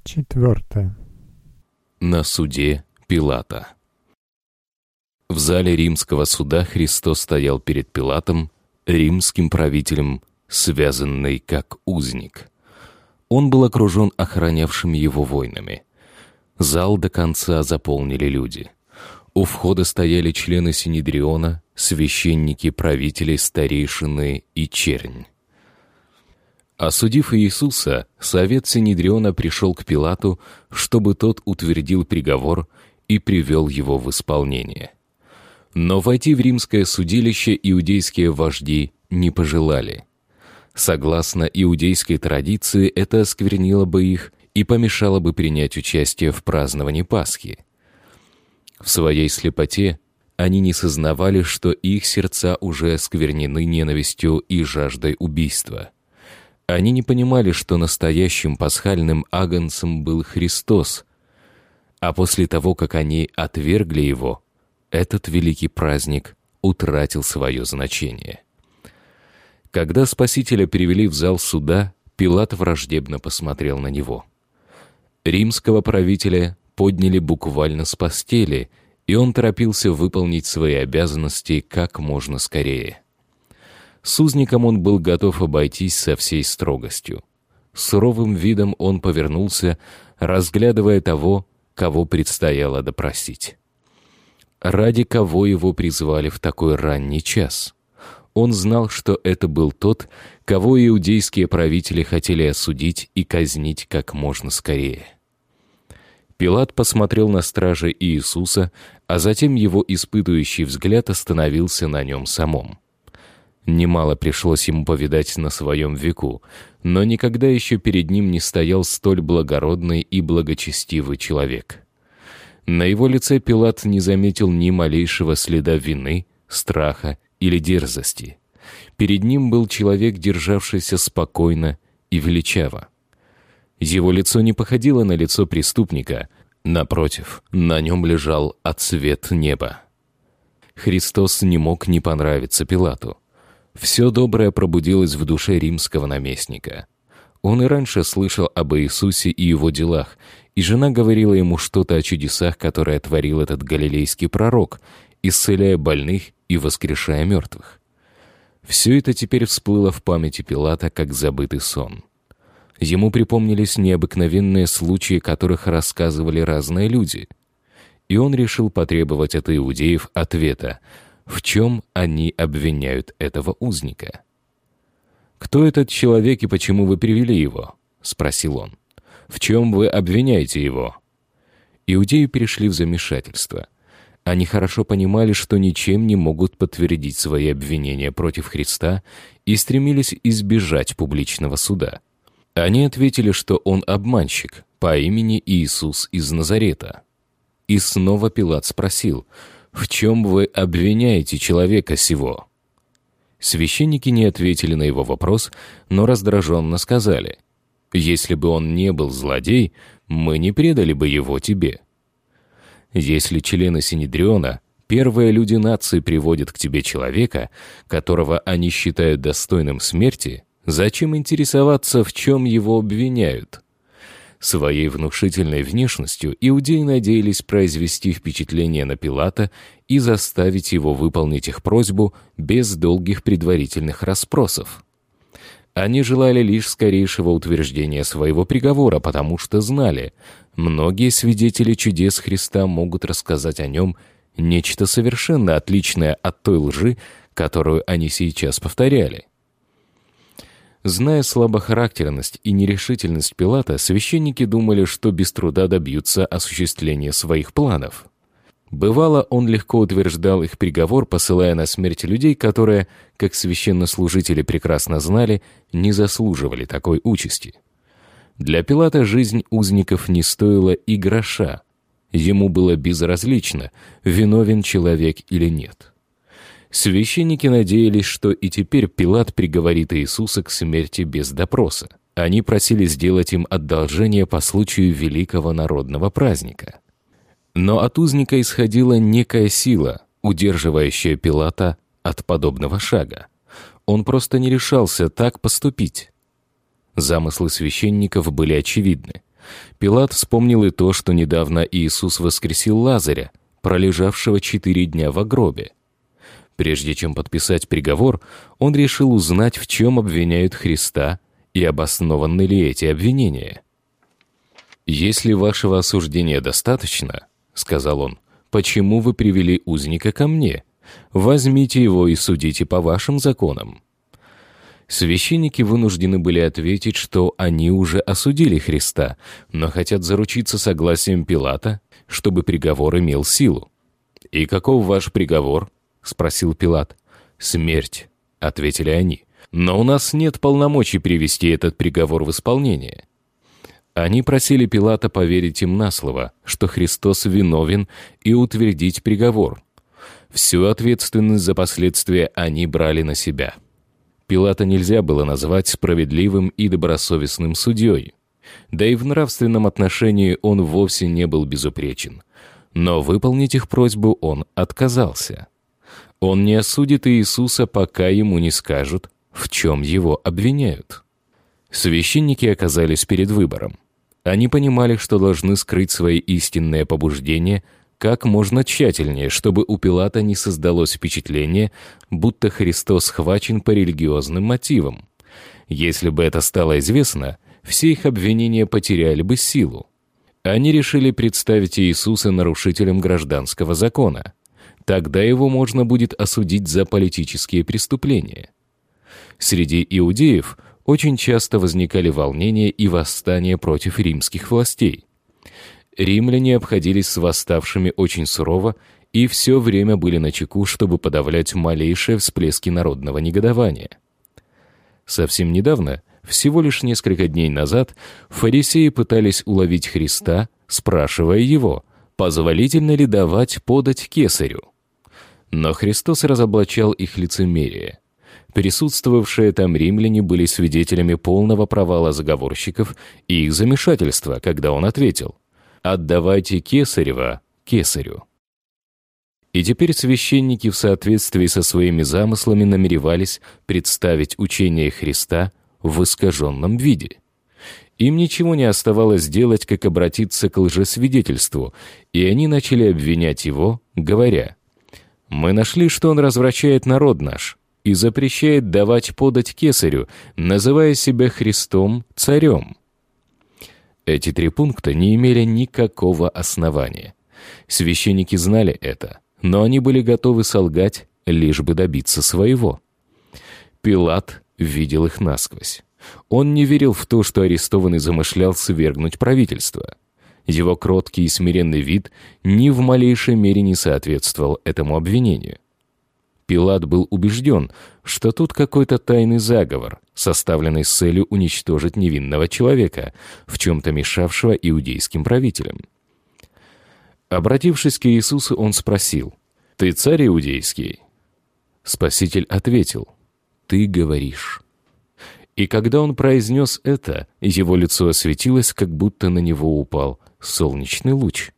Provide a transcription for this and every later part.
4. На суде Пилата. В зале римского суда Христос стоял перед Пилатом, римским правителем, связанный как узник. Он был окружен охранявшими его воинами. Зал до конца заполнили люди. У входа стояли члены Синедриона, священники, правители, старейшины и чернь. Осудив Иисуса, совет Синедриона пришел к Пилату, чтобы тот утвердил приговор и привел его в исполнение. Но войти в римское судилище иудейские вожди не пожелали. Согласно иудейской традиции, это осквернило бы их и помешало бы принять участие в праздновании Пасхи. В своей слепоте они не сознавали, что их сердца уже осквернены ненавистью и жаждой убийства. Они не понимали, что настоящим пасхальным агнцем был Христос, а после того, как они отвергли Его, этот великий праздник утратил свое значение. Когда Спасителя перевели в зал суда, Пилат враждебно посмотрел на него. Римского правителя подняли буквально с постели, и он торопился выполнить свои обязанности как можно скорее. С узником он был готов обойтись со всей строгостью. Суровым видом он повернулся, разглядывая того, кого предстояло допросить. Ради кого его призвали в такой ранний час? Он знал, что это был тот, кого иудейские правители хотели осудить и казнить как можно скорее. Пилат посмотрел на стража Иисуса, а затем его испытующий взгляд остановился на нем самом. Немало пришлось ему повидать на своем веку, но никогда еще перед ним не стоял столь благородный и благочестивый человек. На его лице Пилат не заметил ни малейшего следа вины, страха или дерзости. Перед ним был человек, державшийся спокойно и величаво. Его лицо не походило на лицо преступника, напротив, на нем лежал отсвет неба. Христос не мог не понравиться Пилату. Все доброе пробудилось в душе римского наместника. Он и раньше слышал об Иисусе и его делах, и жена говорила ему что-то о чудесах, которые творил этот галилейский пророк, исцеляя больных и воскрешая мертвых. Все это теперь всплыло в памяти Пилата как забытый сон. Ему припомнились необыкновенные случаи, которых рассказывали разные люди, и он решил потребовать от иудеев ответа, в чем они обвиняют этого узника. «Кто этот человек и почему вы привели его?» — спросил он. «В чем вы обвиняете его?» Иудеи перешли в замешательство. Они хорошо понимали, что ничем не могут подтвердить свои обвинения против Христа и стремились избежать публичного суда. Они ответили, что он обманщик по имени Иисус из Назарета. И снова Пилат спросил: «В чем вы обвиняете человека сего?» Священники не ответили на его вопрос, но раздраженно сказали: «Если бы он не был злодей, мы не предали бы его тебе. Если члены Синедриона, первые люди нации, приводят к тебе человека, которого они считают достойным смерти, зачем интересоваться, в чем его обвиняют?» Своей внушительной внешностью иудеи надеялись произвести впечатление на Пилата и заставить его выполнить их просьбу без долгих предварительных расспросов. Они желали лишь скорейшего утверждения своего приговора, потому что знали, многие свидетели чудес Христа могут рассказать о нем нечто совершенно отличное от той лжи, которую они сейчас повторяли. Зная слабохарактерность и нерешительность Пилата, священники думали, что без труда добьются осуществления своих планов. Бывало, он легко утверждал их приговор, посылая на смерть людей, которые, как священнослужители прекрасно знали, не заслуживали такой участи. Для Пилата жизнь узников не стоила и гроша. Ему было безразлично, виновен человек или нет. Священники надеялись, что и теперь Пилат приговорит Иисуса к смерти без допроса. Они просили сделать им одолжение по случаю великого народного праздника. Но от узника исходила некая сила, удерживающая Пилата от подобного шага. Он просто не решался так поступить. Замыслы священников были очевидны. Пилат вспомнил и то, что недавно Иисус воскресил Лазаря, пролежавшего 4 дня в гробе. Прежде чем подписать приговор, он решил узнать, в чем обвиняют Христа и обоснованы ли эти обвинения. «Если вашего осуждения достаточно, — сказал он, — почему вы привели узника ко мне? Возьмите его и судите по вашим законам». Священники вынуждены были ответить, что они уже осудили Христа, но хотят заручиться согласием Пилата, чтобы приговор имел силу. «И каков ваш приговор?» — спросил Пилат. «Смерть», — ответили они. «Но у нас нет полномочий привести этот приговор в исполнение». Они просили Пилата поверить им на слово, что Христос виновен, и утвердить приговор. Всю ответственность за последствия они брали на себя. Пилата нельзя было назвать справедливым и добросовестным судьей. Да и в нравственном отношении он вовсе не был безупречен. Но выполнить их просьбу он отказался. Он не осудит Иисуса, пока ему не скажут, в чем его обвиняют. Священники оказались перед выбором. Они понимали, что должны скрыть свои истинные побуждения как можно тщательнее, чтобы у Пилата не создалось впечатление, будто Христос схвачен по религиозным мотивам. Если бы это стало известно, все их обвинения потеряли бы силу. Они решили представить Иисуса нарушителем гражданского закона. Тогда его можно будет осудить за политические преступления. Среди иудеев очень часто возникали волнения и восстания против римских властей. Римляне обходились с восставшими очень сурово и все время были начеку, чтобы подавлять малейшие всплески народного негодования. Совсем недавно, всего лишь несколько дней назад, фарисеи пытались уловить Христа, спрашивая его, позволительно ли давать подать кесарю. Но Христос разоблачал их лицемерие. Присутствовавшие там римляне были свидетелями полного провала заговорщиков и их замешательства, когда он ответил: «Отдавайте кесарева кесарю». И теперь священники в соответствии со своими замыслами намеревались представить учение Христа в искаженном виде. Им ничего не оставалось делать, как обратиться к лжесвидетельству, и они начали обвинять его, говоря: «Мы нашли, что он развращает народ наш и запрещает давать подать кесарю, называя себя Христом царем». Эти 3 пункта не имели никакого основания. Священники знали это, но они были готовы солгать, лишь бы добиться своего. Пилат видел их насквозь. Он не верил в то, что арестованный замышлял свергнуть правительство. Его кроткий и смиренный вид ни в малейшей мере не соответствовал этому обвинению. Пилат был убежден, что тут какой-то тайный заговор, составленный с целью уничтожить невинного человека, в чем-то мешавшего иудейским правителям. Обратившись к Иисусу, он спросил: «Ты царь иудейский?» Спаситель ответил: «Ты говоришь». И когда он произнес это, его лицо осветилось, как будто на него упал солнечный луч.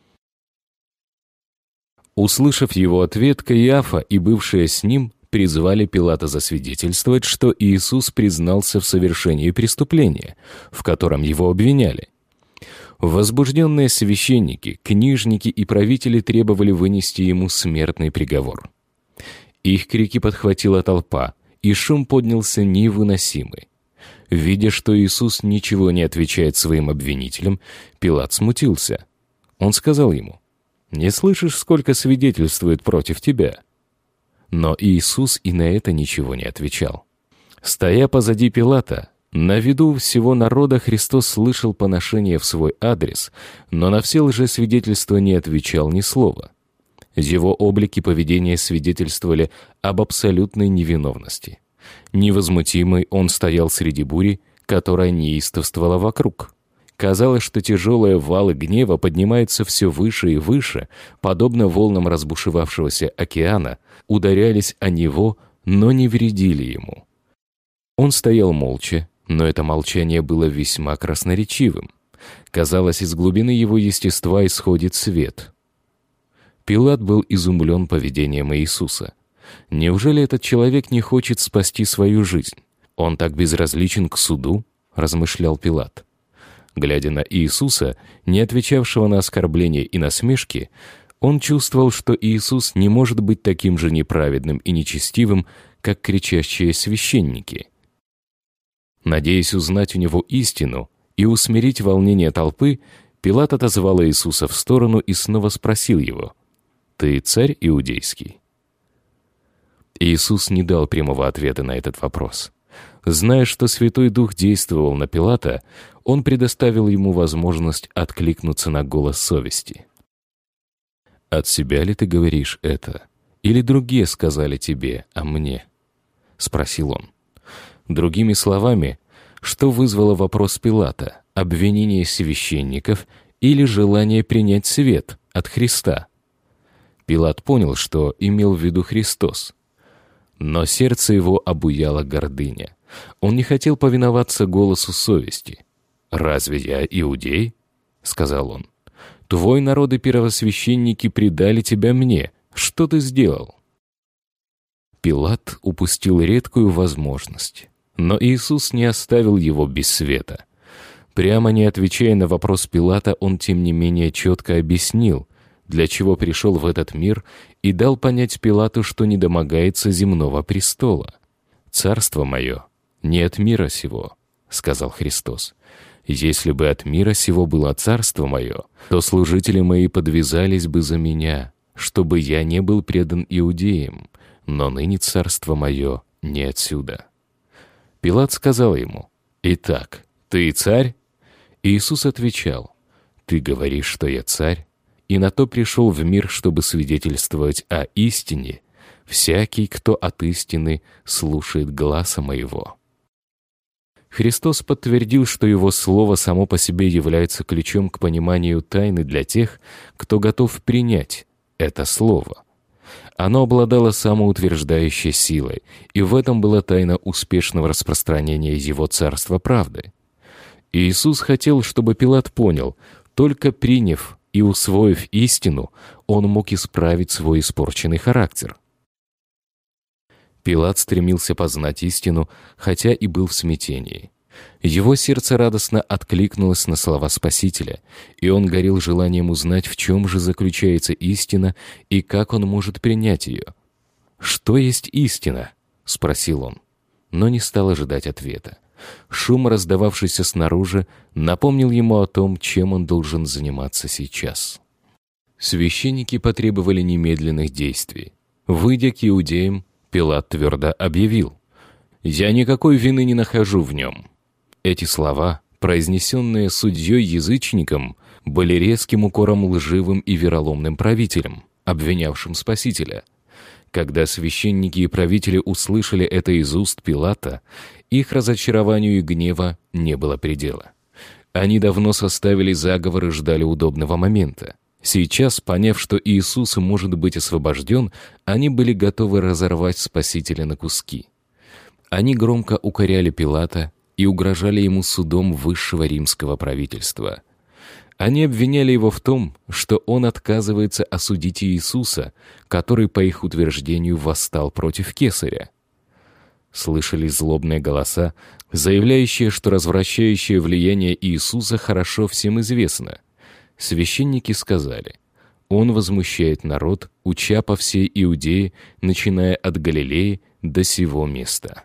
Услышав его ответ, Каиафа и бывшие с ним призвали Пилата засвидетельствовать, что Иисус признался в совершении преступления, в котором его обвиняли. Возбужденные священники, книжники и правители требовали вынести ему смертный приговор. Их крики подхватила толпа, и шум поднялся невыносимый. Видя, что Иисус ничего не отвечает своим обвинителям, Пилат смутился. Он сказал ему: «Не слышишь, сколько свидетельствует против тебя?» Но Иисус и на это ничего не отвечал. Стоя позади Пилата, на виду всего народа, Христос слышал поношение в свой адрес, но на все лжесвидетельства не отвечал ни слова. Его облик и поведение свидетельствовали об абсолютной невиновности. Невозмутимый он стоял среди бури, которая неистовствовала вокруг. Казалось, что тяжелые валы гнева поднимаются все выше и выше, подобно волнам разбушевавшегося океана, ударялись о него, но не вредили ему. Он стоял молча, но это молчание было весьма красноречивым. Казалось, из глубины его естества исходит свет. Пилат был изумлен поведением Иисуса. Неужели этот человек не хочет спасти свою жизнь? Он так безразличен к суду, размышлял Пилат. Глядя на Иисуса, не отвечавшего на оскорбления и насмешки, он чувствовал, что Иисус не может быть таким же неправедным и нечестивым, как кричащие священники. Надеясь узнать у него истину и усмирить волнение толпы, Пилат отозвал Иисуса в сторону и снова спросил его: «Ты царь иудейский?» Иисус не дал прямого ответа на этот вопрос. Зная, что Святой Дух действовал на Пилата, он предоставил ему возможность откликнуться на голос совести. «От себя ли ты говоришь это? Или другие сказали тебе о мне?» — спросил он. Другими словами, что вызвало вопрос Пилата: обвинение священников или желание принять свет от Христа? Пилат понял, что имел в виду Христос. Но сердце его обуяла гордыня. Он не хотел повиноваться голосу совести. «Разве я иудей?» — сказал он. «Твой народ и первосвященники предали тебя мне. Что ты сделал?» Пилат упустил редкую возможность. Но Иисус не оставил его без света. Прямо не отвечая на вопрос Пилата, он, тем не менее, четко объяснил, для чего пришел в этот мир, и дал понять Пилату, что не домогается земного престола. «Царство мое не от мира сего», — сказал Христос. «Если бы от мира сего было царство мое, то служители мои подвязались бы за меня, чтобы я не был предан иудеям, но ныне царство мое не отсюда». Пилат сказал ему: «Итак, ты царь?» Иисус отвечал: «Ты говоришь, что я царь, и на то пришел в мир, чтобы свидетельствовать о истине. Всякий, кто от истины, слушает гласа моего». Христос подтвердил, что Его Слово само по себе является ключом к пониманию тайны для тех, кто готов принять это Слово. Оно обладало самоутверждающей силой, и в этом была тайна успешного распространения Его Царства правды. Иисус хотел, чтобы Пилат понял: только приняв и усвоив истину, он мог исправить свой испорченный характер. Пилат стремился познать истину, хотя и был в смятении. Его сердце радостно откликнулось на слова Спасителя, и он горел желанием узнать, в чем же заключается истина и как он может принять ее. «Что есть истина?» — спросил он, но не стал ожидать ответа. Шум, раздававшийся снаружи, напомнил ему о том, чем он должен заниматься сейчас. Священники потребовали немедленных действий. Выйдя к иудеям, Пилат твердо объявил: «Я никакой вины не нахожу в нем». Эти слова, произнесенные судьей-язычником, были резким укором лживым и вероломным правителям, обвинявшим Спасителя. Когда священники и правители услышали это из уст Пилата, их разочарованию и гнева не было предела. Они давно составили заговор и ждали удобного момента. Сейчас, поняв, что Иисус может быть освобожден, они были готовы разорвать Спасителя на куски. Они громко укоряли Пилата и угрожали ему судом высшего римского правительства. Они обвиняли его в том, что он отказывается осудить Иисуса, который, по их утверждению, восстал против Кесаря. Слышались злобные голоса, заявляющие, что развращающее влияние Иисуса хорошо всем известно. Священники сказали: «Он возмущает народ, уча по всей Иудее, начиная от Галилеи до сего места».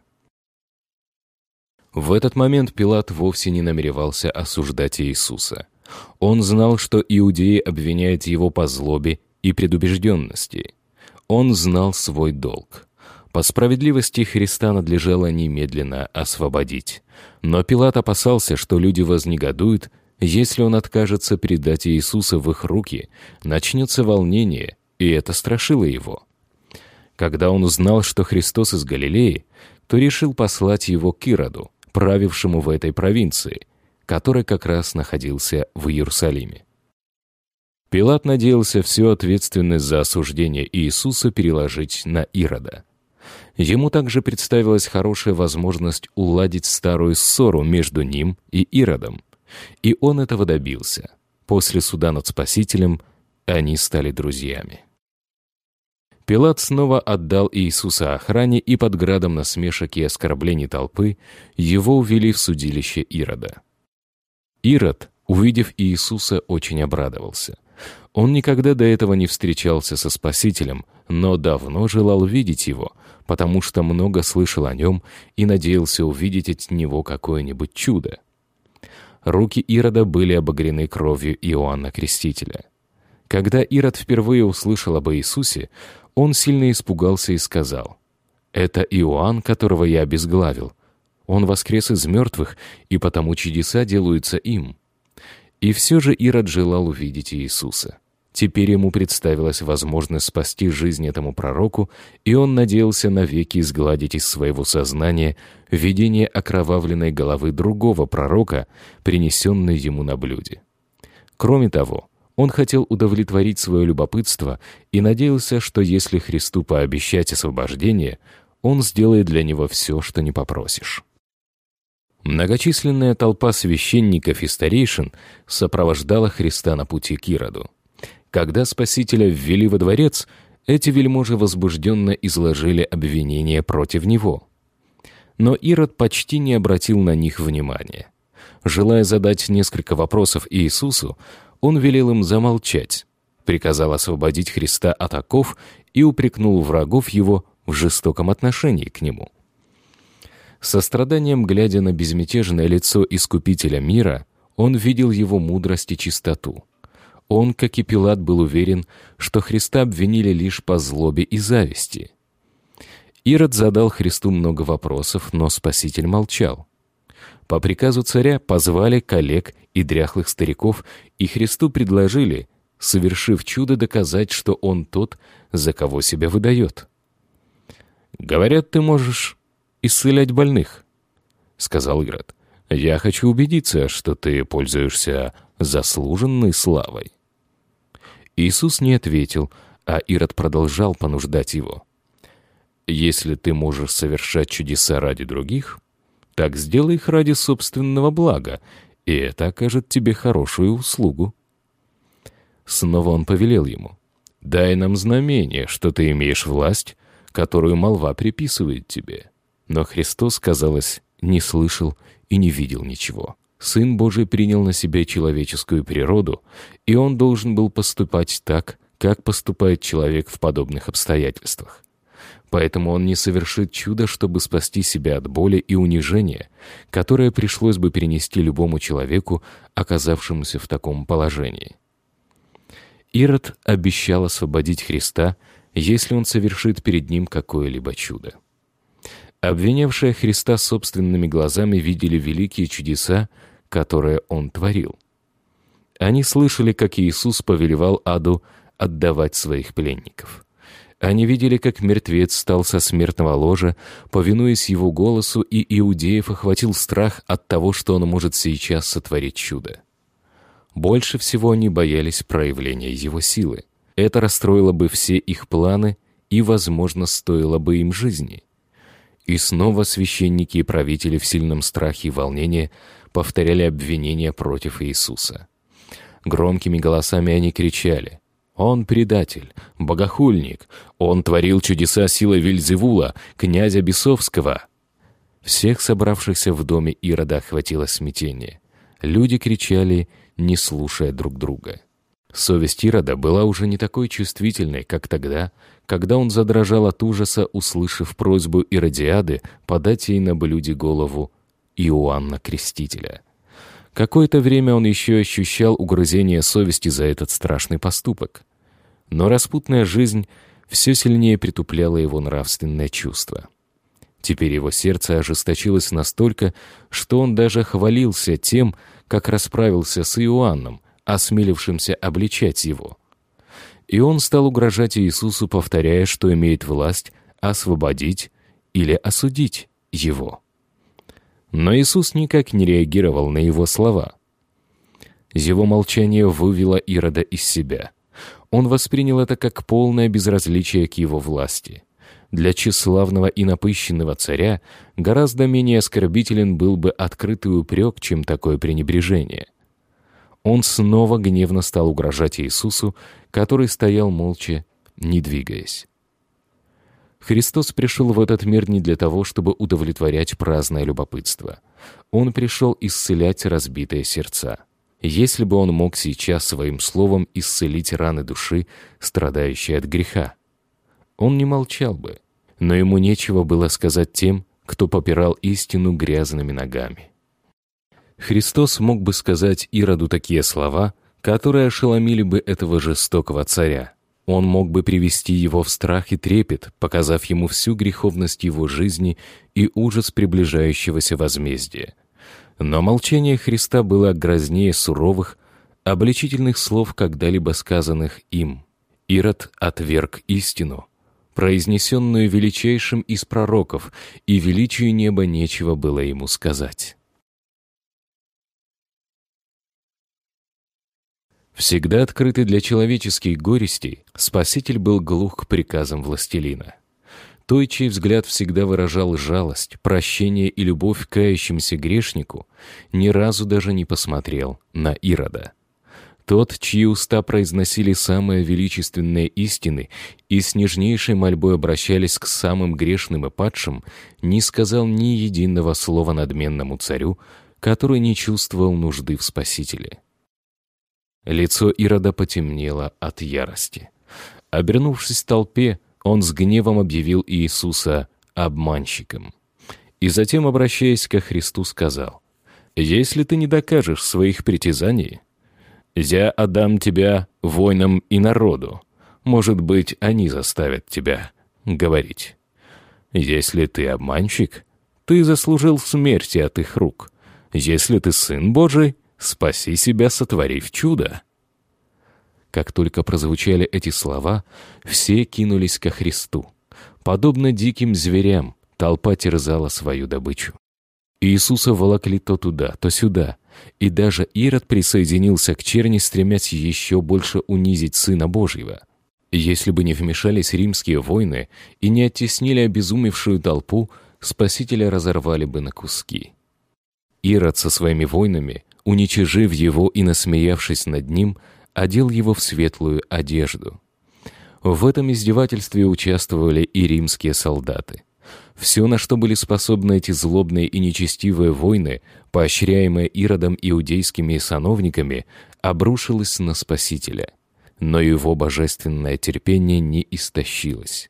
В этот момент Пилат вовсе не намеревался осуждать Иисуса. Он знал, что иудеи обвиняют его по злобе и предубежденности. Он знал свой долг. По справедливости Христа надлежало немедленно освободить. Но Пилат опасался, что люди вознегодуют, если он откажется предать Иисуса в их руки, начнется волнение, и это страшило его. Когда он узнал, что Христос из Галилеи, то решил послать его к Ироду, правившему в этой провинции, который как раз находился в Иерусалиме. Пилат надеялся всю ответственность за осуждение Иисуса переложить на Ирода. Ему также представилась хорошая возможность уладить старую ссору между ним и Иродом, и он этого добился. После суда над Спасителем они стали друзьями. Пилат снова отдал Иисуса охране, и под градом насмешек и оскорблений толпы его увели в судилище Ирода. Ирод, увидев Иисуса, очень обрадовался. Он никогда до этого не встречался со Спасителем, но давно желал видеть его, потому что много слышал о нем и надеялся увидеть от него какое-нибудь чудо. Руки Ирода были обогрены кровью Иоанна Крестителя. Когда Ирод впервые услышал об Иисусе, он сильно испугался и сказал: «Это Иоанн, которого я обезглавил. Он воскрес из мертвых, и потому чудеса делаются им». И все же Ирод желал увидеть Иисуса. Теперь ему представилась возможность спасти жизнь этому пророку, и он надеялся навеки изгладить из своего сознания видение окровавленной головы другого пророка, принесенной ему на блюде. Кроме того, он хотел удовлетворить свое любопытство и надеялся, что если Христу пообещать освобождение, он сделает для него все, что не попросишь. Многочисленная толпа священников и старейшин сопровождала Христа на пути к Ироду. Когда Спасителя ввели во дворец, эти вельможи возбужденно изложили обвинения против него. Но Ирод почти не обратил на них внимания. Желая задать несколько вопросов Иисусу, он велел им замолчать, приказал освободить Христа от оков и упрекнул врагов его в жестоком отношении к нему. Со страданием, глядя на безмятежное лицо Искупителя мира, он видел его мудрость и чистоту. Он, как и Пилат, был уверен, что Христа обвинили лишь по злобе и зависти. Ирод задал Христу много вопросов, но Спаситель молчал. По приказу царя позвали коллег и дряхлых стариков, и Христу предложили, совершив чудо, доказать, что он тот, за кого себя выдает. «Говорят, ты можешь исцелять больных», — сказал Ирод. «Я хочу убедиться, что ты пользуешься заслуженной славой». Иисус не ответил, а Ирод продолжал понуждать его. «Если ты можешь совершать чудеса ради других, так сделай их ради собственного блага, и это окажет тебе хорошую услугу». Снова он повелел ему: «Дай нам знамение, что ты имеешь власть, которую молва приписывает тебе». Но Христос, казалось, не слышал и не видел ничего. Сын Божий принял на себя человеческую природу, и он должен был поступать так, как поступает человек в подобных обстоятельствах. Поэтому он не совершит чудо, чтобы спасти себя от боли и унижения, которое пришлось бы перенести любому человеку, оказавшемуся в таком положении. Ирод обещал освободить Христа, если он совершит перед ним какое-либо чудо. Обвинявшие Христа собственными глазами видели великие чудеса, которые он творил. Они слышали, как Иисус повелевал аду отдавать своих пленников. Они видели, как мертвец встал со смертного ложа, повинуясь его голосу, и иудеев охватил страх от того, что он может сейчас сотворить чудо. Больше всего они боялись проявления его силы. Это расстроило бы все их планы и, возможно, стоило бы им жизни. И снова священники и правители в сильном страхе и волнении повторяли обвинения против Иисуса. Громкими голосами они кричали: «Он предатель, богохульник, он творил чудеса силой Вельзевула, князя Бесовского». Всех собравшихся в доме Ирода охватило смятение. Люди кричали, не слушая друг друга. Совесть Ирода была уже не такой чувствительной, как тогда, когда он задрожал от ужаса, услышав просьбу Иродиады подать ей на блюде голову Иоанна Крестителя. Какое-то время он еще ощущал угрызение совести за этот страшный поступок. Но распутная жизнь все сильнее притупляла его нравственное чувство. Теперь его сердце ожесточилось настолько, что он даже хвалился тем, как расправился с Иоанном, осмелившимся обличать его. И он стал угрожать Иисусу, повторяя, что имеет власть освободить или осудить его. Но Иисус никак не реагировал на его слова. Его молчание вывело Ирода из себя. Он воспринял это как полное безразличие к его власти. Для тщеславного и напыщенного царя гораздо менее оскорбителен был бы открытый упрек, чем такое пренебрежение. Он снова гневно стал угрожать Иисусу, который стоял молча, не двигаясь. Христос пришел в этот мир не для того, чтобы удовлетворять праздное любопытство. Он пришел исцелять разбитые сердца. Если бы он мог сейчас своим словом исцелить раны души, страдающей от греха, он не молчал бы, но ему нечего было сказать тем, кто попирал истину грязными ногами. Христос мог бы сказать Ироду такие слова, которые ошеломили бы этого жестокого царя. Он мог бы привести его в страх и трепет, показав ему всю греховность его жизни и ужас приближающегося возмездия. Но молчание Христа было грознее суровых, обличительных слов, когда-либо сказанных им. Ирод отверг истину, произнесенную величайшим из пророков, и величию неба нечего было ему сказать. Всегда открытый для человеческих горестей, Спаситель был глух к приказам властелина. Той, чей взгляд всегда выражал жалость, прощение и любовь к кающемуся грешнику, ни разу даже не посмотрел на Ирода. Тот, чьи уста произносили самые величественные истины и с нежнейшей мольбой обращались к самым грешным и падшим, не сказал ни единого слова надменному царю, который не чувствовал нужды в Спасителе. Лицо Ирода потемнело от ярости. Обернувшись в толпе, он с гневом объявил Иисуса обманщиком. И затем, обращаясь ко Христу, сказал: «Если ты не докажешь своих притязаний, я отдам тебя воинам и народу. Может быть, они заставят тебя говорить. Если ты обманщик, ты заслужил смерти от их рук. Если ты Сын Божий, спаси себя, сотворив чудо». Как только прозвучали эти слова, все кинулись ко Христу. Подобно диким зверям, толпа терзала свою добычу. Иисуса волокли то туда, то сюда, и даже Ирод присоединился к черни, стремясь еще больше унизить Сына Божьего. Если бы не вмешались римские воины и не оттеснили обезумевшую толпу, Спасителя разорвали бы на куски. Ирод со своими воинами, уничижив его и насмеявшись над ним, одел его в светлую одежду. В этом издевательстве участвовали и римские солдаты. Все, на что были способны эти злобные и нечестивые войны, поощряемые Иродом иудейскими сановниками, обрушилось на Спасителя. Но его божественное терпение не истощилось.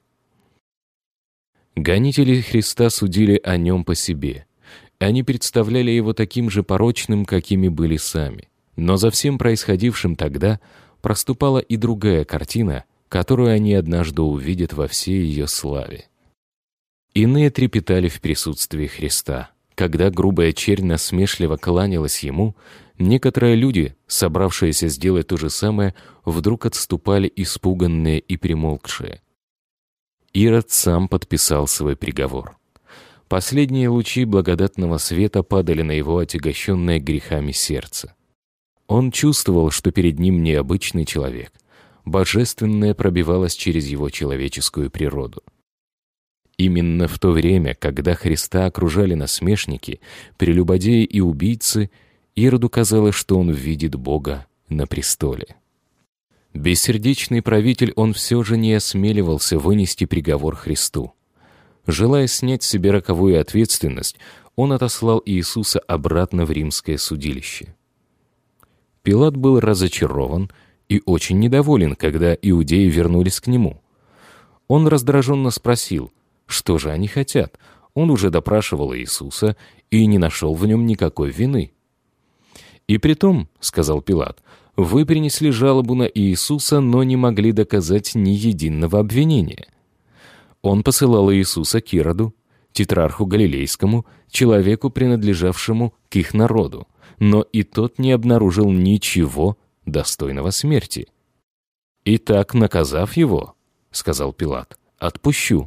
Гонители Христа судили о нем по себе. Они представляли его таким же порочным, какими были сами. Но за всем происходившим тогда проступала и другая картина, которую они однажды увидят во всей ее славе. Иные трепетали в присутствии Христа. Когда грубая чернь насмешливо кланялась ему, некоторые люди, собравшиеся сделать то же самое, вдруг отступали испуганные и примолкшие. Ирод сам подписал свой приговор. Последние лучи благодатного света падали на его отягощенное грехами сердце. Он чувствовал, что перед ним необычный человек. Божественное пробивалось через его человеческую природу. Именно в то время, когда Христа окружали насмешники, прелюбодеи и убийцы, Ироду казалось, что он видит Бога на престоле. Бессердечный правитель, он все же не осмеливался вынести приговор Христу. Желая снять с себя роковую ответственность, он отослал Иисуса обратно в римское судилище. Пилат был разочарован и очень недоволен, когда иудеи вернулись к нему. Он раздраженно спросил, что же они хотят. Он уже допрашивал Иисуса и не нашел в нем никакой вины. «И притом, — сказал Пилат, — вы принесли жалобу на Иисуса, но не могли доказать ни единого обвинения». Он посылал Иисуса к Ироду, тетрарху Галилейскому, человеку, принадлежавшему к их народу, но и тот не обнаружил ничего достойного смерти. «Итак, наказав его, — сказал Пилат, — отпущу».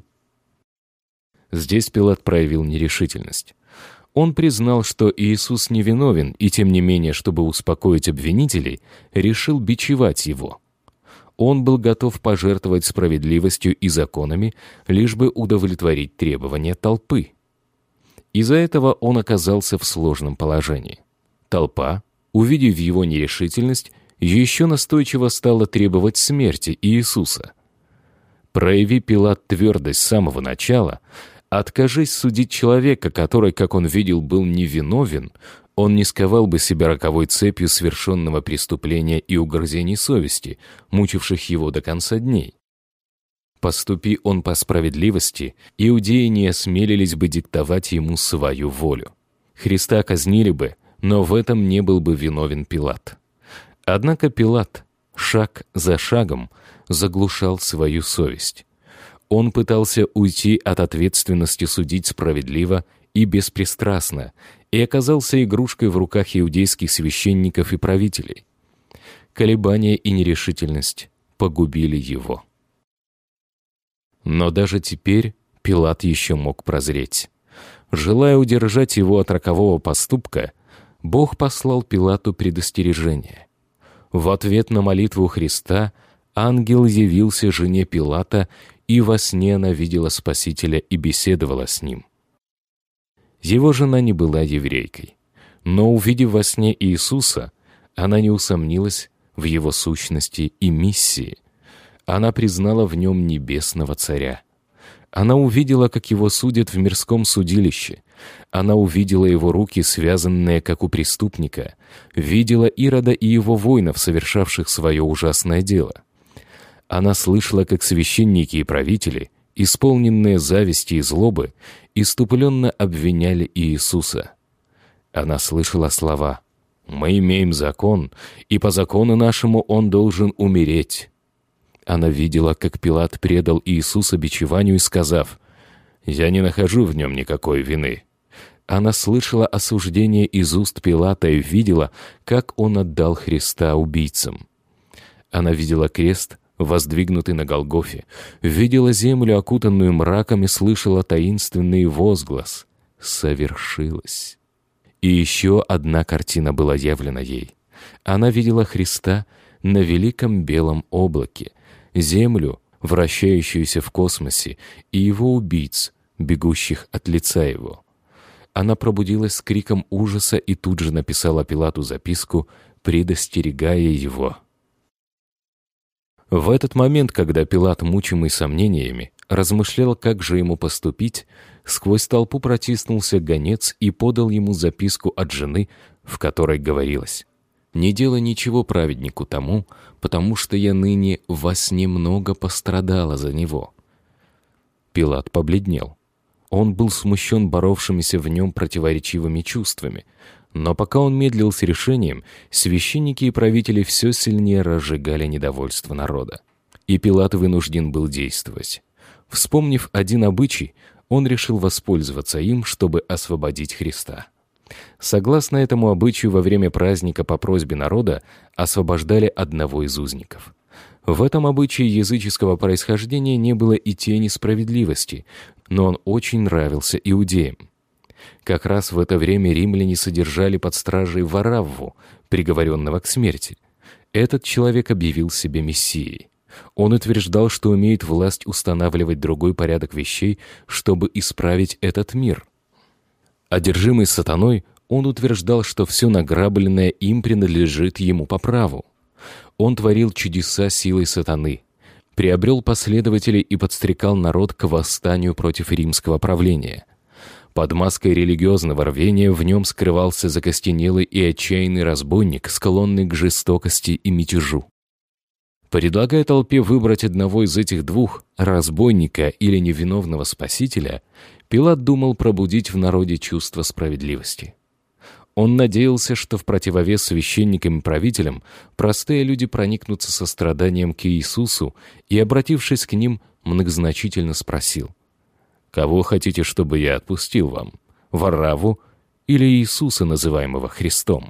Здесь Пилат проявил нерешительность. Он признал, что Иисус невиновен, и тем не менее, чтобы успокоить обвинителей, решил бичевать его. Он был готов пожертвовать справедливостью и законами, лишь бы удовлетворить требования толпы. Из-за этого он оказался в сложном положении. Толпа, увидев его нерешительность, еще настойчиво стала требовать смерти Иисуса. Прояви Пилат твердость с самого начала, Откажись судить человека, который, как он видел, был невиновен, он не сковал бы себя роковой цепью совершенного преступления и угрызений совести, мучивших его до конца дней. Поступи он по справедливости, иудеи не осмелились бы диктовать ему свою волю. Христа казнили бы, но в этом не был бы виновен Пилат. Однако Пилат, шаг за шагом, заглушал свою совесть. Он пытался уйти от ответственности судить справедливо и беспристрастно и оказался игрушкой в руках иудейских священников и правителей. Колебания и нерешительность погубили его. Но даже теперь Пилат еще мог прозреть. Желая удержать его от рокового поступка, Бог послал Пилату предостережение. В ответ на молитву Христа ангел явился жене Пилата, и во сне она видела Спасителя и беседовала с ним. Его жена не была еврейкой, но, увидев во сне Иисуса, она не усомнилась в его сущности и миссии. Она признала в нем небесного царя. Она увидела, как его судят в мирском судилище. Она увидела его руки, связанные, как у преступника, видела Ирода и его воинов, совершавших свое ужасное дело. Она слышала, как священники и правители, исполненные зависти и злобы, исступленно обвиняли Иисуса. Она слышала слова: «Мы имеем закон, и по закону нашему он должен умереть». Она видела, как Пилат предал Иисуса бичеванию, сказав: «Я не нахожу в нем никакой вины». Она слышала осуждение из уст Пилата и видела, как он отдал Христа убийцам. Она видела крест, воздвигнутый на Голгофе, видела землю, окутанную мраком, и слышала таинственный возглас: «Совершилось». И еще одна картина была явлена ей. Она видела Христа на великом белом облаке, землю, вращающуюся в космосе, и его убийц, бегущих от лица его. Она пробудилась с криком ужаса и тут же написала Пилату записку, предостерегая его. В этот момент, когда Пилат, мучимый сомнениями, размышлял, как же ему поступить, сквозь толпу протиснулся гонец и подал ему записку от жены, в которой говорилось: «Не делай ничего праведнику тому, потому что я ныне во сне много пострадала за него». Пилат побледнел. Он был смущен боровшимися в нем противоречивыми чувствами, но пока он медлил с решением, священники и правители все сильнее разжигали недовольство народа. И Пилат вынужден был действовать. Вспомнив один обычай, он решил воспользоваться им, чтобы освободить Христа. Согласно этому обычаю, во время праздника по просьбе народа освобождали одного из узников. В этом обычае языческого происхождения не было и тени справедливости, но он очень нравился иудеям. Как раз в это время римляне содержали под стражей Варавву, приговоренного к смерти. Этот человек объявил себя мессией. Он утверждал, что имеет власть устанавливать другой порядок вещей, чтобы исправить этот мир. Одержимый сатаной, он утверждал, что все награбленное им принадлежит ему по праву. Он творил чудеса силой сатаны, приобрел последователей и подстрекал народ к восстанию против римского правления. Под маской религиозного рвения в нем скрывался закостенелый и отчаянный разбойник, склонный к жестокости и мятежу. Предлагая толпе выбрать одного из этих двух, разбойника или невиновного спасителя, Пилат думал пробудить в народе чувство справедливости. Он надеялся, что в противовес священникам и правителям простые люди проникнутся состраданием к Иисусу и, обратившись к ним, многозначительно спросил: «Кого хотите, чтобы я отпустил вам, Варавву или Иисуса, называемого Христом?»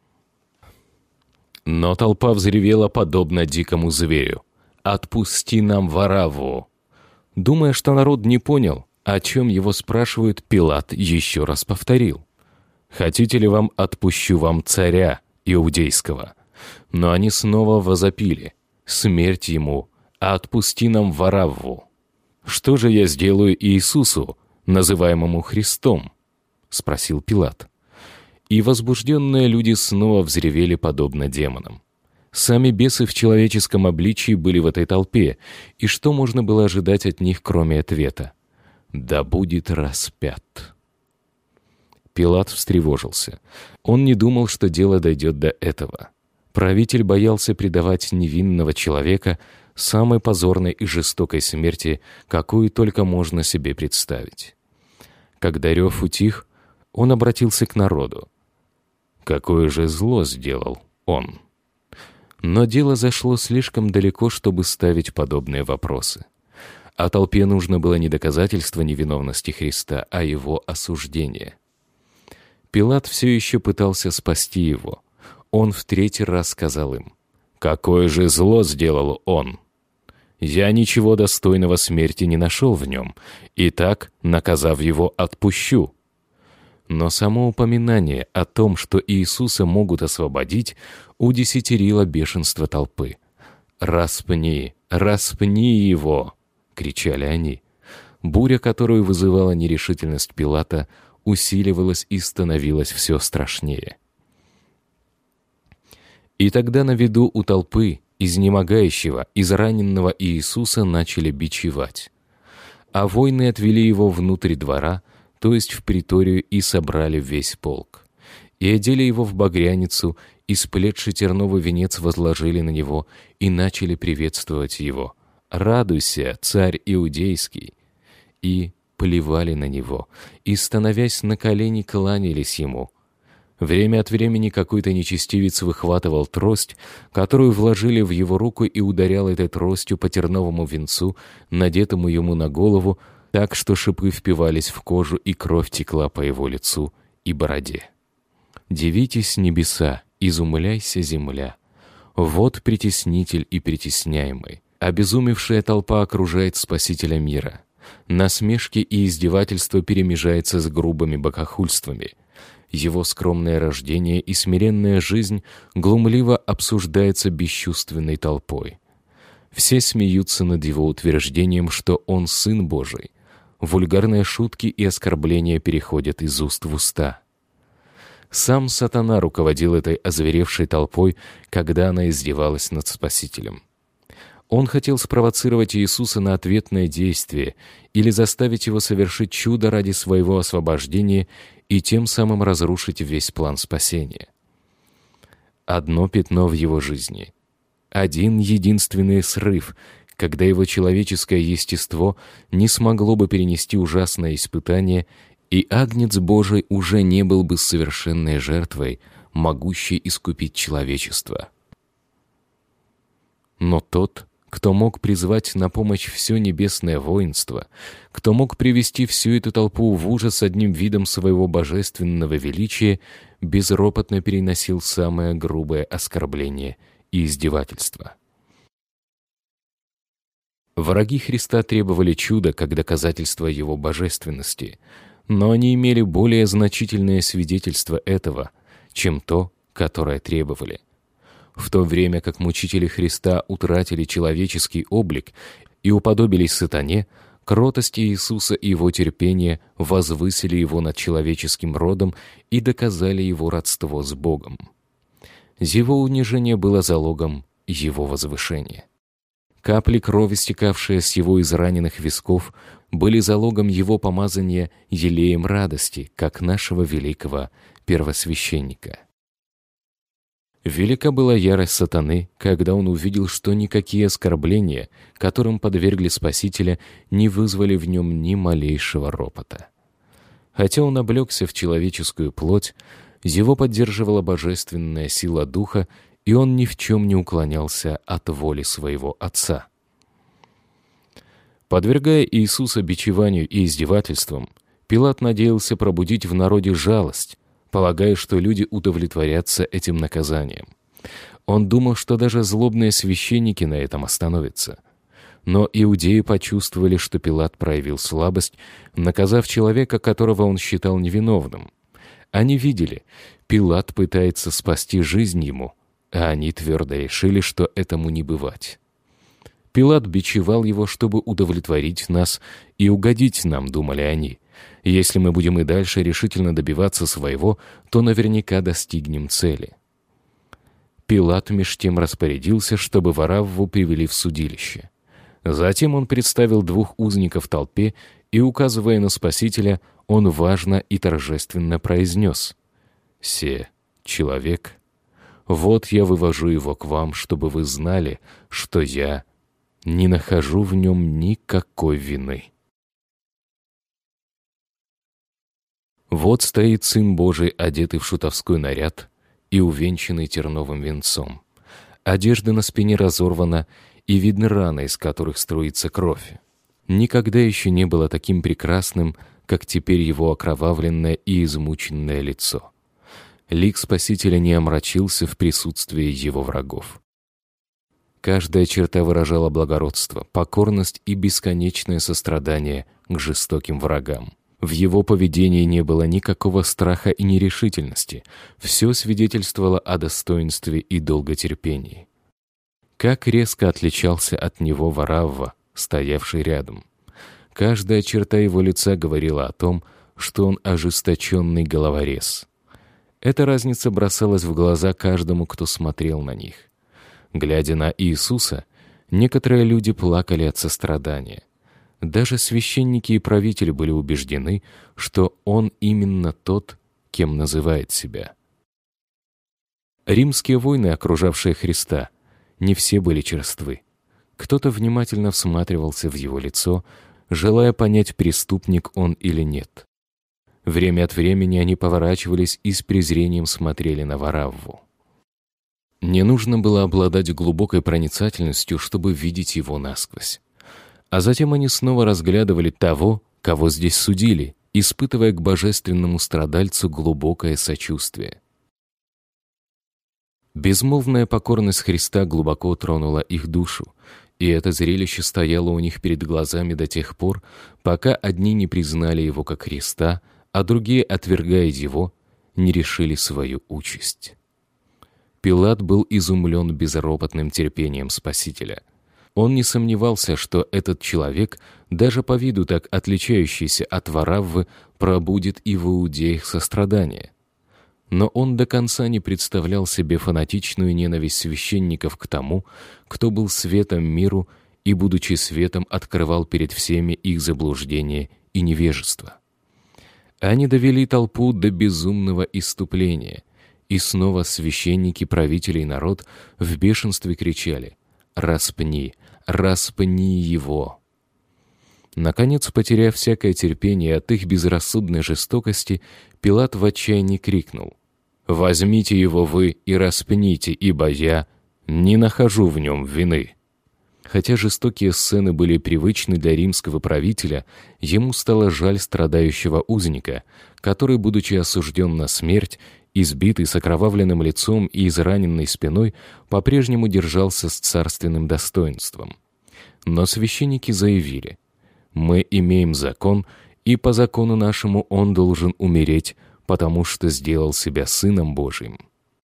Но толпа взревела подобно дикому зверю: «Отпусти нам Варавву!» Думая, что народ не понял, о чем его спрашивают, Пилат еще раз повторил: «Хотите ли вам, отпущу вам царя иудейского?» Но они снова возопили: «Смерть ему, а отпусти нам Варавву!» «Что же я сделаю Иисусу, называемому Христом?» — спросил Пилат. И возбужденные люди снова взревели подобно демонам. Сами бесы в человеческом обличии были в этой толпе, и что можно было ожидать от них, кроме ответа? да будет распят». Пилат встревожился. Он не думал, что дело дойдет до этого. Правитель боялся предавать невинного человека самой позорной и жестокой смерти, какую только можно себе представить. Когда рев утих, он обратился к народу. Какое же зло сделал он? Но дело зашло слишком далеко, чтобы ставить подобные вопросы. А толпе нужно было не доказательство невиновности Христа, а его осуждение. Пилат все еще пытался спасти его. Он в третий раз сказал им: «Какое же зло сделал он! Я ничего достойного смерти не нашел в нем, и так, наказав его, отпущу». Но само упоминание о том, что Иисуса могут освободить, удесятерило бешенство толпы. «Распни, распни его!» — кричали они. Буря, которую вызывала нерешительность Пилата, усиливалась и становилась все страшнее. И тогда на виду у толпы изнемогающего, израненного Иисуса начали бичевать. А воины отвели его внутрь двора, то есть в приторию, и собрали весь полк. И одели его в багряницу, и сплетший терновый венец возложили на него, и начали приветствовать его: «Радуйся, царь иудейский!» И плевали на него, и, становясь на колени, кланялись ему. Время от времени какой-то нечестивец выхватывал трость, которую вложили в его руку, и ударял этой тростью по терновому венцу, надетому ему на голову, так что шипы впивались в кожу, и кровь текла по его лицу и бороде. «Дивитесь, небеса, изумляйся, земля! Вот притеснитель и притесняемый. Обезумевшая толпа окружает Спасителя мира. Насмешки и издевательства перемежаются с грубыми богохульствами. Его скромное рождение и смиренная жизнь глумливо обсуждается бесчувственной толпой. Все смеются над его утверждением, что он Сын Божий. Вульгарные шутки и оскорбления переходят из уст в уста. Сам сатана руководил этой озверевшей толпой, когда она издевалась над Спасителем. Он хотел спровоцировать Иисуса на ответное действие или заставить его совершить чудо ради своего освобождения и тем самым разрушить весь план спасения. Одно пятно в его жизни, один единственный срыв, когда его человеческое естество не смогло бы перенести ужасное испытание, и Агнец Божий уже не был бы совершенной жертвой, могущей искупить человечество. Но тот, кто мог призвать на помощь все небесное воинство, кто мог привести всю эту толпу в ужас одним видом своего божественного величия, безропотно переносил самое грубое оскорбление и издевательство. Враги Христа требовали чуда как доказательство его божественности, но они имели более значительное свидетельство этого, чем то, которое требовали. В то время как мучители Христа утратили человеческий облик и уподобились сатане, кротость Иисуса и его терпение возвысили его над человеческим родом и доказали его родство с Богом. Его унижение было залогом его возвышения. Капли крови, стекавшие с его израненных висков, были залогом его помазания елеем радости, как нашего великого первосвященника. Велика была ярость сатаны, когда он увидел, что никакие оскорбления, которым подвергли Спасителя, не вызвали в нем ни малейшего ропота. Хотя он облегся в человеческую плоть, его поддерживала божественная сила Духа, и он ни в чем не уклонялся от воли своего Отца. Подвергая Иисуса бичеванию и издевательствам, Пилат надеялся пробудить в народе жалость, полагая, что люди удовлетворятся этим наказанием. Он думал, что даже злобные священники на этом остановятся. Но иудеи почувствовали, что Пилат проявил слабость, наказав человека, которого он считал невиновным. Они видели, Пилат пытается спасти жизнь ему, а они твердо решили, что этому не бывать. Пилат бичевал его, чтобы удовлетворить нас и угодить нам, думали они. Если мы будем и дальше решительно добиваться своего, то наверняка достигнем цели. Пилат меж тем распорядился, чтобы Варавву привели в судилище. Затем он представил двух узников толпе, и, указывая на Спасителя, он важно и торжественно произнес: «Се человек, вот я вывожу его к вам, чтобы вы знали, что я не нахожу в нем никакой вины». Вот стоит Сын Божий, одетый в шутовской наряд и увенчанный терновым венцом. Одежда на спине разорвана, и видны раны, из которых струится кровь. Никогда еще не было таким прекрасным, как теперь его окровавленное и измученное лицо. Лик Спасителя не омрачился в присутствии его врагов. Каждая черта выражала благородство, покорность и бесконечное сострадание к жестоким врагам. В его поведении не было никакого страха и нерешительности. Все свидетельствовало о достоинстве и долготерпении. Как резко отличался от него Варавва, стоявший рядом. Каждая черта его лица говорила о том, что он ожесточенный головорез. Эта разница бросалась в глаза каждому, кто смотрел на них. Глядя на Иисуса, некоторые люди плакали от сострадания. Даже священники и правители были убеждены, что он именно тот, кем называет себя. Римские воины, окружавшие Христа, не все были черствы. Кто-то внимательно всматривался в его лицо, желая понять, преступник он или нет. Время от времени они поворачивались и с презрением смотрели на Варавву. Не нужно было обладать глубокой проницательностью, чтобы видеть его насквозь. А затем они снова разглядывали того, кого здесь судили, испытывая к божественному страдальцу глубокое сочувствие. Безмолвная покорность Христа глубоко тронула их душу, и это зрелище стояло у них перед глазами до тех пор, пока одни не признали его как Христа, а другие, отвергая его, не решили свою участь. Пилат был изумлен безропотным терпением Спасителя. Он не сомневался, что этот человек, даже по виду так отличающийся от Вараввы, пробудит и в иудеях сострадание. Но он до конца не представлял себе фанатичную ненависть священников к тому, кто был светом миру и, будучи светом, открывал перед всеми их заблуждение и невежество. Они довели толпу до безумного исступления, и снова священники, правители и народ в бешенстве кричали: «Распни! Распни его!» Наконец, потеряв всякое терпение от их безрассудной жестокости, Пилат в отчаянии крикнул: «Возьмите его вы и распните, ибо я не нахожу в нем вины». Хотя жестокие сцены были привычны для римского правителя, ему стало жаль страдающего узника, который, будучи осужден на смерть, избитый с окровавленным лицом и израненной спиной, по-прежнему держался с царственным достоинством. Но священники заявили: «Мы имеем закон, и по закону нашему он должен умереть, потому что сделал себя Сыном Божиим».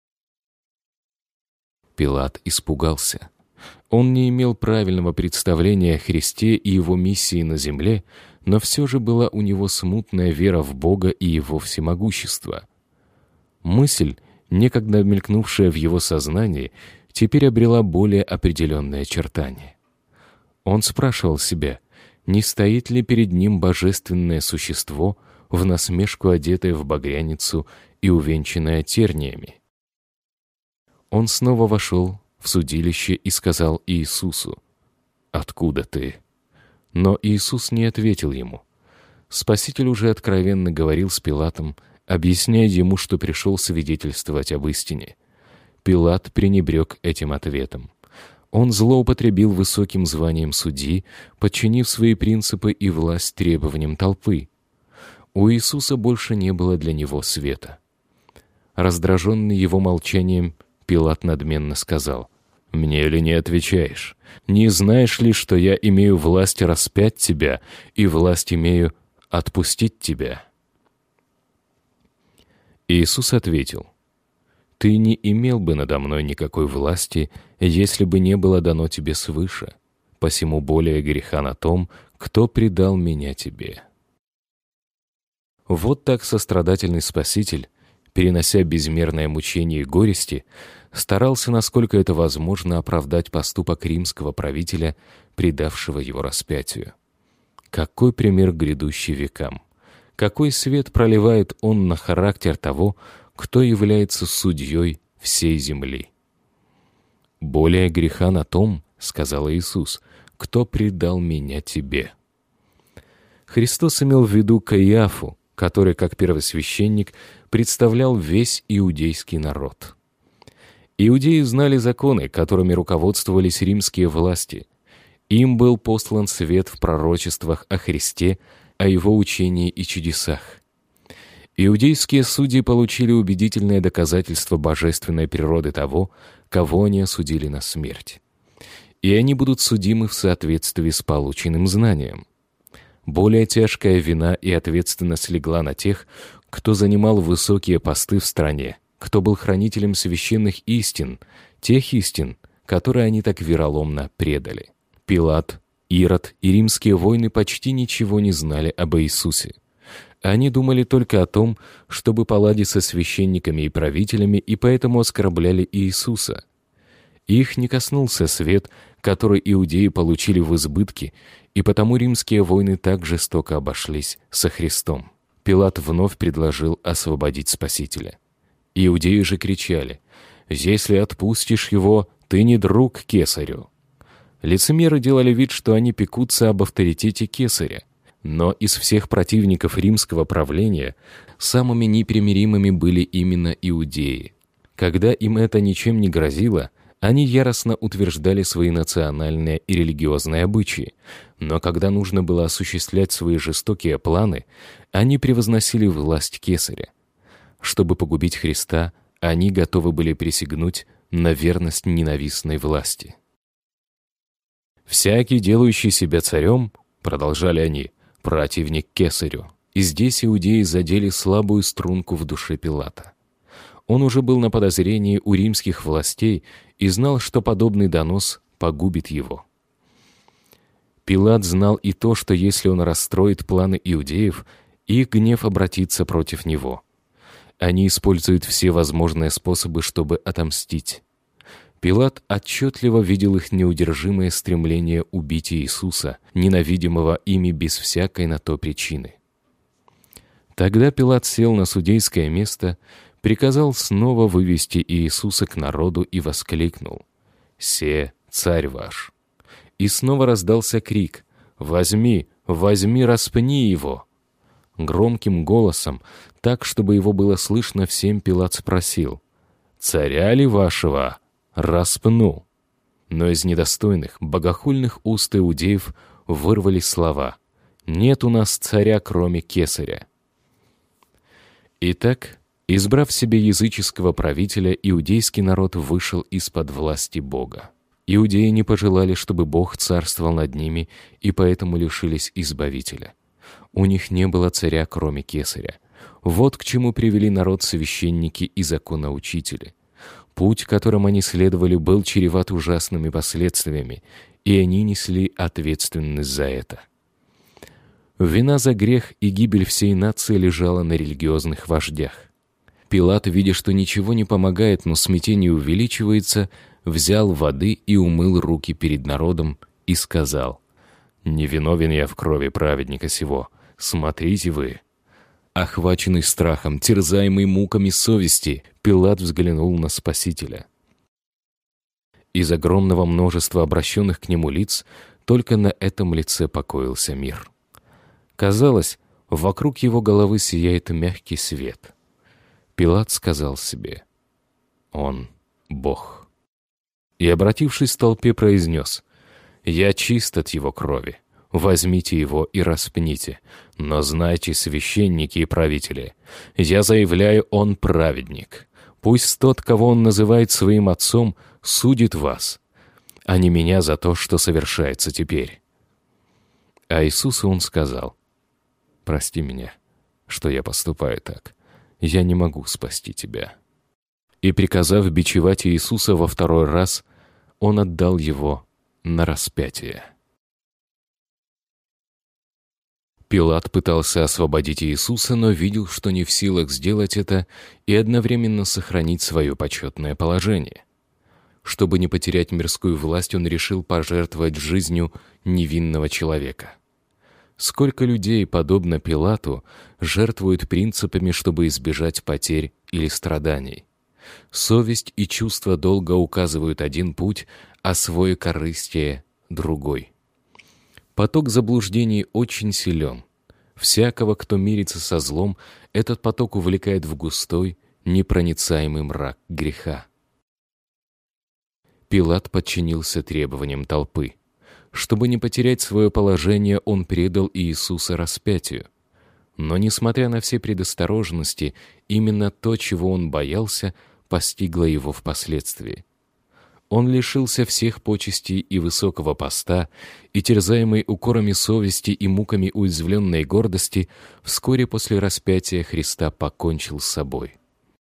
Пилат испугался. Он не имел правильного представления о Христе и его миссии на земле, но все же была у него смутная вера в Бога и его всемогущество. Мысль, некогда мелькнувшая в его сознании, теперь обрела более определенные очертания. Он спрашивал себя, не стоит ли перед ним божественное существо, в насмешку одетое в багряницу и увенчанное терниями. Он снова вошел в судилище и сказал Иисусу: «Откуда ты?» Но Иисус не ответил ему. Спаситель уже откровенно говорил с Пилатом, объясняя ему, что пришел свидетельствовать об истине. Пилат пренебрег этим ответом. Он злоупотребил высоким званием судьи, подчинив свои принципы и власть требованиям толпы. У Иисуса больше не было для него света. Раздраженный его молчанием, Пилат надменно сказал: «Мне ли не отвечаешь? Не знаешь ли, что я имею власть распять тебя и власть имею отпустить тебя?» Иисус ответил: «Ты не имел бы надо мной никакой власти, если бы не было дано тебе свыше, посему более греха на том, кто предал меня тебе». Вот так сострадательный Спаситель перенося безмерное мучение и горести, старался, насколько это возможно, оправдать поступок римского правителя, предавшего его распятию. Какой пример грядущий векам! Какой свет проливает он на характер того, кто является судьей всей земли? «Более греха на том, — сказал Иисус, — кто предал меня тебе». Христос имел в виду Каиафу, который, как первосвященник, представлял весь иудейский народ. Иудеи знали законы, которыми руководствовались римские власти. Им был послан свет в пророчествах о Христе, о Его учении и чудесах. Иудейские судьи получили убедительное доказательство божественной природы того, кого они осудили на смерть. И они будут судимы в соответствии с полученным знанием. Более тяжкая вина и ответственность легла на тех, кто занимал высокие посты в стране, кто был хранителем священных истин, тех истин, которые они так вероломно предали. Пилат, Ирод и римские воины почти ничего не знали об Иисусе. Они думали только о том, чтобы поладить со священниками и правителями, и поэтому оскорбляли Иисуса. Их не коснулся свет, который иудеи получили в избытке, и потому римские воины так жестоко обошлись со Христом. Пилат вновь предложил освободить Спасителя. Иудеи же кричали: «Если отпустишь его, ты не друг кесарю». Лицемеры делали вид, что они пекутся об авторитете кесаря. Но из всех противников римского правления самыми непримиримыми были именно иудеи. Когда им это ничем не грозило, они яростно утверждали свои национальные и религиозные обычаи, но когда нужно было осуществлять свои жестокие планы, они превозносили власть кесаря. Чтобы погубить Христа, они готовы были присягнуть на верность ненавистной власти. «Всякий, делающий себя царем, — продолжали они, — противник кесарю». И здесь иудеи задели слабую струнку в душе Пилата. Он уже был на подозрении у римских властей и знал, что подобный донос погубит его. Пилат знал и то, что если он расстроит планы иудеев, их гнев обратится против него. Они используют все возможные способы, чтобы отомстить. Пилат отчетливо видел их неудержимое стремление убить Иисуса, ненавидимого ими без всякой на то причины. Тогда Пилат сел на судейское место, приказал снова вывести Иисуса к народу и воскликнул: «Се царь ваш!» И снова раздался крик: «Возьми, возьми, распни его!» Громким голосом, так, чтобы его было слышно всем, Пилат спросил: «Царя ли вашего распну?» Но из недостойных, богохульных уст иудеев вырвались слова: «Нет у нас царя, кроме кесаря». Итак, избрав себе языческого правителя, иудейский народ вышел из-под власти Бога. Иудеи не пожелали, чтобы Бог царствовал над ними, и поэтому лишились избавителя. У них не было царя, кроме кесаря. Вот к чему привели народ священники и законоучители. Путь, которым они следовали, был чреват ужасными последствиями, и они несли ответственность за это. Вина за грех и гибель всей нации лежала на религиозных вождях. Пилат, видя, что ничего не помогает, но смятение увеличивается, взял воды и умыл руки перед народом и сказал: «Не виновен я в крови праведника сего, смотрите вы». Охваченный страхом, терзаемый муками совести, Пилат взглянул на Спасителя. Из огромного множества обращенных к нему лиц только на этом лице покоился мир. Казалось, вокруг его головы сияет мягкий свет. Пилат сказал себе: «Он Бог». И, обратившись к толпе, произнес: «Я чист от его крови. Возьмите его и распните. Но знайте, священники и правители, я заявляю, он праведник. Пусть тот, кого он называет своим отцом, судит вас, а не меня за то, что совершается теперь». А Иисусу он сказал: «Прости меня, что я поступаю так. Я не могу спасти тебя». И, приказав бичевать Иисуса во второй раз, он отдал его на распятие. Пилат пытался освободить Иисуса, но видел, что не в силах сделать это и одновременно сохранить свое почетное положение. Чтобы не потерять мирскую власть, он решил пожертвовать жизнью невинного человека. Сколько людей, подобно Пилату, жертвуют принципами, чтобы избежать потерь или страданий? Совесть и чувство долга указывают один путь, а своекорыстие — другой. Поток заблуждений очень силен. Всякого, кто мирится со злом, этот поток увлекает в густой, непроницаемый мрак греха. Пилат подчинился требованиям толпы. Чтобы не потерять свое положение, он предал Иисуса распятию. Но, несмотря на все предосторожности, именно то, чего он боялся, постигло его впоследствии. Он лишился всех почестей и высокого поста, и, терзаемый укорами совести и муками уязвленной гордости, вскоре после распятия Христа покончил с собой.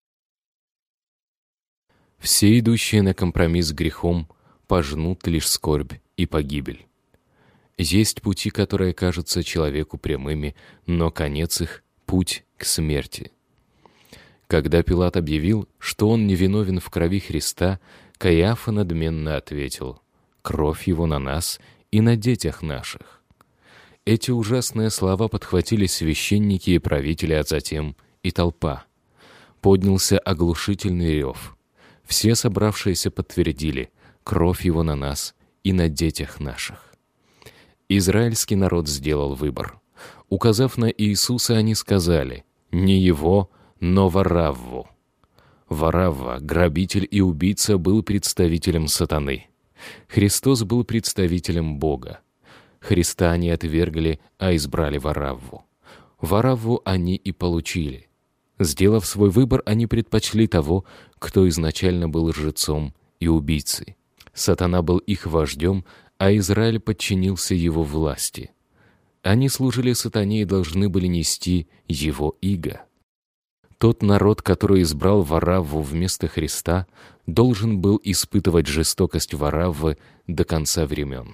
Все идущие на компромисс с грехом пожнут лишь скорбь и погибель. Есть пути, которые кажутся человеку прямыми, но конец их — путь к смерти. Когда Пилат объявил, что он невиновен в крови Христа, Каиафа надменно ответил: «Кровь его на нас и на детях наших». Эти ужасные слова подхватили священники и правители, а затем и толпа. Поднялся оглушительный рев. Все собравшиеся подтвердили: «Кровь его на нас и на детях наших». Израильский народ сделал выбор. Указав на Иисуса, они сказали: «Не его, но Варавву». Варавва, грабитель и убийца, был представителем сатаны. Христос был представителем Бога. Христа они отвергли, а избрали Варавву. Варавву они и получили. Сделав свой выбор, они предпочли того, кто изначально был лжецом и убийцей. Сатана был их вождем, а Израиль подчинился его власти. Они служили сатане и должны были нести его иго. Тот народ, который избрал Варавву вместо Христа, должен был испытывать жестокость Вараввы до конца времен.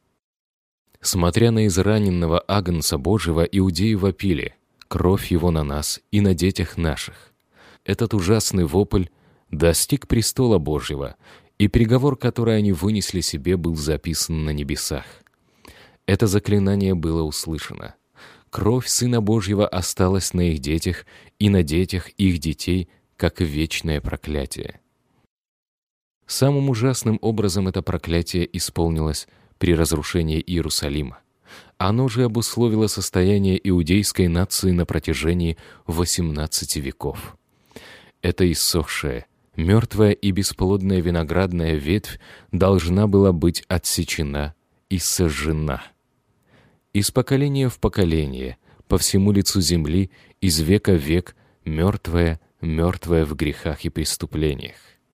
Смотря на израненного Агнца Божьего, иудеи вопили: «Кровь его на нас и на детях наших». Этот ужасный вопль достиг престола Божьего, и приговор, который они вынесли себе, был записан на небесах. Это заклинание было услышано. Кровь Сына Божьего осталась на их детях и на детях их детей, как вечное проклятие. Самым ужасным образом это проклятие исполнилось при разрушении Иерусалима. Оно же обусловило состояние иудейской нации на протяжении 18 веков. Это иссохшая, мертвая и бесплодная виноградная ветвь должна была быть отсечена и сожжена. Из поколения в поколение, по всему лицу земли, из века в век, мертвая в грехах и преступлениях.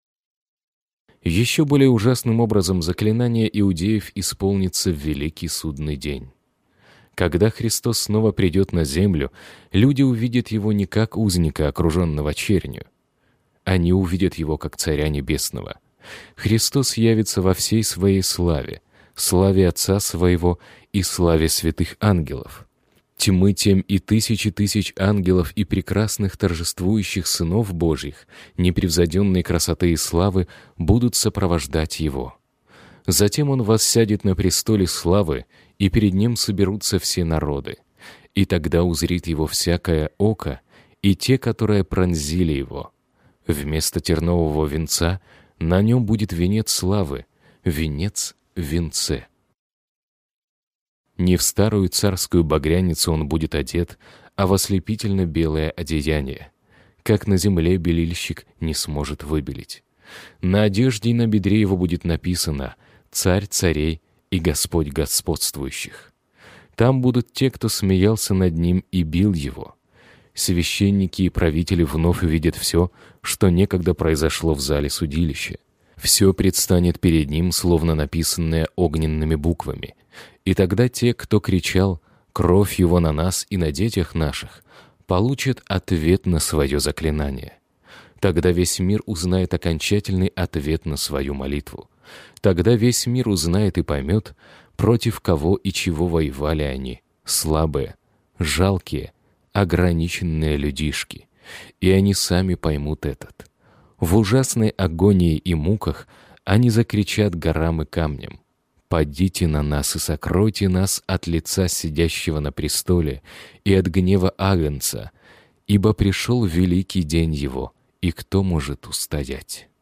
Еще более ужасным образом заклинание иудеев исполнится в великий судный день. Когда Христос снова придет на землю, люди увидят Его не как узника, окруженного чернью. Они увидят Его как Царя Небесного. Христос явится во всей своей славе, славе Отца Своего и славе святых ангелов. Тьмы тем и тысячи тысяч ангелов и прекрасных торжествующих сынов Божьих, непревзойденной красоты и славы, будут сопровождать Его. Затем Он воссядет на престоле славы, и перед Ним соберутся все народы. И тогда узрит Его всякое око, и те, которые пронзили Его. Вместо тернового венца на Нем будет венец славы, венец в венце. Не в старую царскую багряницу он будет одет, а в ослепительно белое одеяние, как на земле белильщик не сможет выбелить. На одежде и на бедре его будет написано: «Царь царей и Господь господствующих». Там будут те, кто смеялся над ним и бил его. Священники и правители вновь увидят все, что некогда произошло в зале судилища. Все предстанет перед ним, словно написанное огненными буквами. И тогда те, кто кричал «Кровь его на нас и на детях наших», получат ответ на свое заклинание. Тогда весь мир узнает окончательный ответ на свою молитву. Тогда весь мир узнает и поймет, против кого и чего воевали они, слабые, жалкие, ограниченные людишки, и они сами поймут этот. В ужасной агонии и муках они закричат горам и камням: «Падите на нас и сокройте нас от лица сидящего на престоле и от гнева Агнца, ибо пришел великий день его, и кто может устоять?»